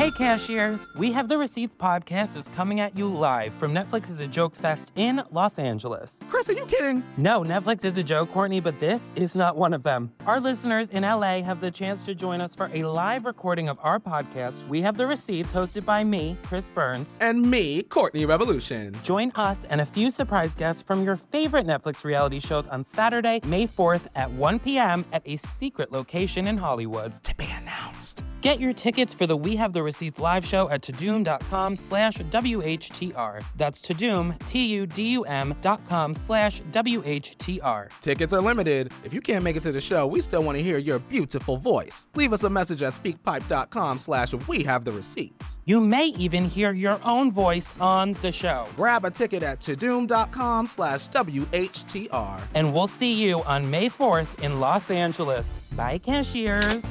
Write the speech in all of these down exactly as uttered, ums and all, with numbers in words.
Hey cashiers, We Have the Receipts podcast is coming at you live from Netflix's A Joke Fest in Los Angeles. Chris, are you kidding? No, Netflix is a joke, Courtney, but this is not one of them. Our listeners in L A have the chance to join us for a live recording of our podcast, We Have the Receipts, hosted by me, Chris Burns. And me, Courtney Revolution. Join us and a few surprise guests from your favorite Netflix reality shows on Saturday, May fourth at one p.m. at a secret location in Hollywood. To be announced. Get your tickets for the We Have the Receipts live show at Tudum.com slash WHTR. That's Tudum, T U D U M dot com slash W H T R. Tickets are limited. If you can't make it to the show, we still want to hear your beautiful voice. Leave us a message at speakpipe.com slash We Have the Receipts. You may even hear your own voice on the show. Grab a ticket at Tudum.com slash WHTR. And we'll see you on May fourth in Los Angeles. Bye, cashiers.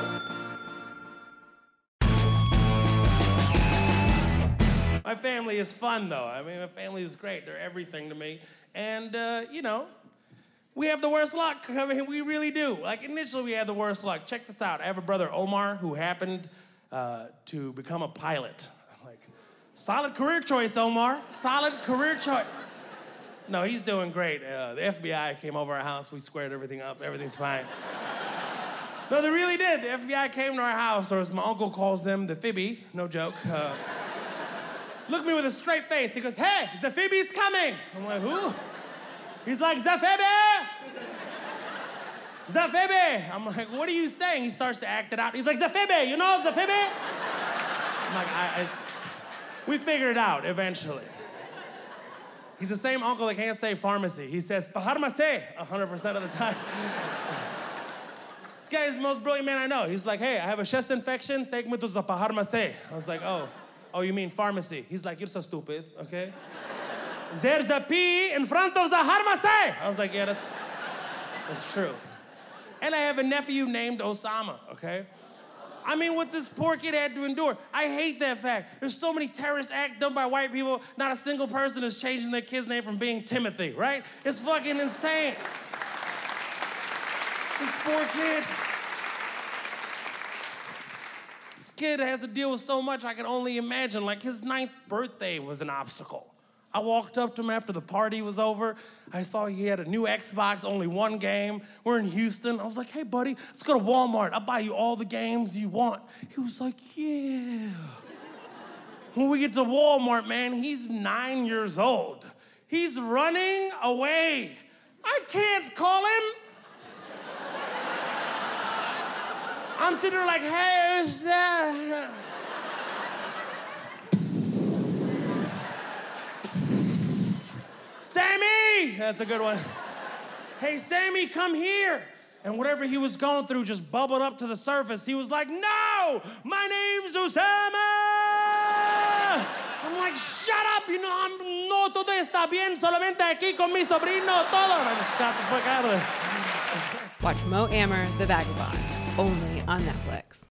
My family is fun, though. I mean, my family is great. They're everything to me. And, uh, you know, we have the worst luck. I mean, we really do. Like, initially, we had the worst luck. Check this out. I have a brother, Omar, who happened uh, to become a pilot. I'm like, solid career choice, Omar. Solid career choice. No, he's doing great. Uh, the F B I came over our house. We squared everything up. Everything's fine. No, they really did. The F B I came to our house, or as my uncle calls them, the Fibby. No joke. Uh, Looked at me with a straight face. He goes, hey, the Phoebe's coming. I'm like, who? He's like, the Phoebe! The Phoebe! I'm like, what are you saying? He starts to act it out. He's like, the Phoebe, you know the Phoebe? I'm like, I, I... We figured it out eventually. He's the same uncle that can't say pharmacy. He says, pharmacy, one hundred percent of the time. This guy is the most brilliant man I know. He's like, hey, I have a chest infection. Take me to the pharmacy. I was like, oh. Oh, you mean pharmacy? He's like, you're so stupid, okay? There's a P in front of the pharmacy. I was like, yeah, that's, that's true. And I have a nephew named Osama, okay? I mean, what this poor kid had to endure. I hate that fact. There's so many terrorist acts done by white people. Not a single person is changing their kid's name from being Timothy, right? It's fucking insane. This poor kid. This kid has to deal with so much I can only imagine. Like, his ninth birthday was an obstacle. I walked up to him after the party was over. I saw he had a new Xbox, only one game. We're in Houston. I was like, hey, buddy, let's go to Walmart. I'll buy you all the games you want. He was like, yeah. When we get to Walmart, man, he's nine years old. He's running away. I can't call him. I'm sitting there like, hey, who's that? Psst. Psst. Sammy! That's a good one. Hey, Sammy, come here. And whatever he was going through just bubbled up to the surface. He was like, no, my name's Osama! I'm like, shut up, you know, I'm, no, todo está bien, solamente aquí con mi sobrino, todo. And I just got the fuck out of there. Watch Mo Amer, The Vagabond, only on Netflix.